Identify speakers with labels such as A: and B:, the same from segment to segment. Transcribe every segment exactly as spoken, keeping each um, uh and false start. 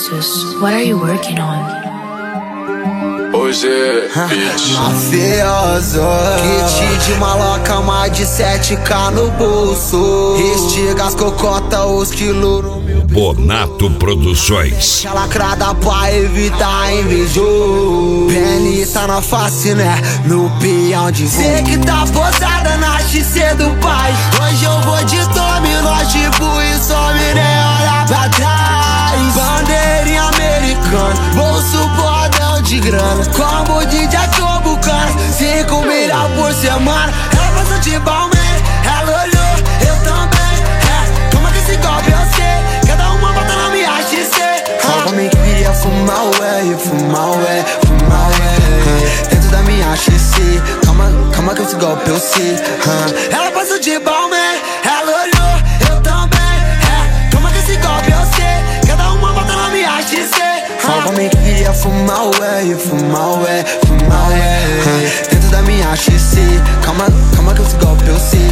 A: Passos, what are you working on?
B: Hoje é bitch
C: mafioso, kit de maloca, mais de sete K no bolso. Estiga as cocota, os quilos no meu
D: Bonato Produções.
C: Lacrada pra evitar invejoso. Penny tá na face, né? No peão de cê que tá posada na X C do pai. Hoje eu vou de dominó, tipo, e some, né? Olha pra trás. Bandeirinha americana, bolso bordão de grana. Como de Jacobucana, cinco milhões por semana. Ela passa de balme, ela olhou, eu também. É, como que esse golpe eu sei? Cada uma bota na minha X C. Ela me queria fumar ué, fumar ué, fumar ué. Dentro da minha X C, calma, calma que esse golpe eu sei. Ela passa de balme, ela olhou, eu também. É, como que esse golpe eu sei? Cada uma bota na minha X C. Ela me queria fumar ué, fumar ué, fumar ué. Dentro da minha X C, calma, calma que esse golpe eu sei.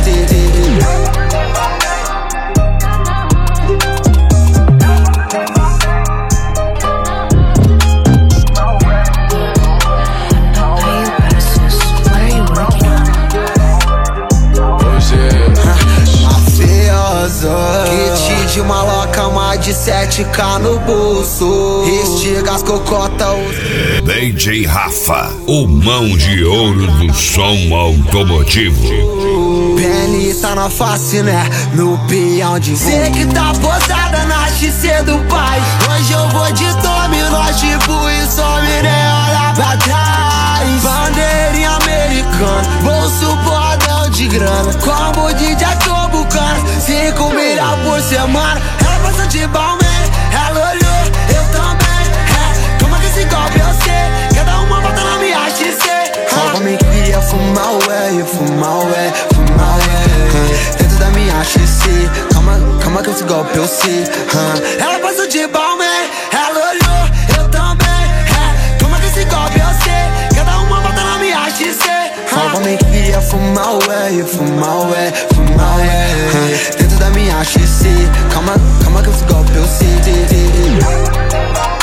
C: Kit de maloca, mais de sete K no bolso. Estiga as cocota, os...
D: D J Rafa, o mão de ouro do som automotivo.
C: Penny tá na face, né? No peão de cê que tá posada na X C do pai. Hoje eu vou de dominó, tipo, e some, né? Olha pra trás. Bandeirinha americana, bolso bordão de grana. Como de Jacobucana, cinco milhões por semana. Ela passa de balme, ela olhou, eu também. É, como que esse golpe eu sei? Cada uma bota na minha X C. Ela me queria fumar ué, fumar ué, fumar ué. Dentro da minha X C, calma, calma que esse golpe eu sei. Ela passa de balme, ela olhou, eu também. É, como que esse golpe eu sei? Cada uma bota na minha X C. Ela me queria fumar ué, fumar ué, fumar ué. Dentro da minha X C, calma, calma que esse golpe eu sei.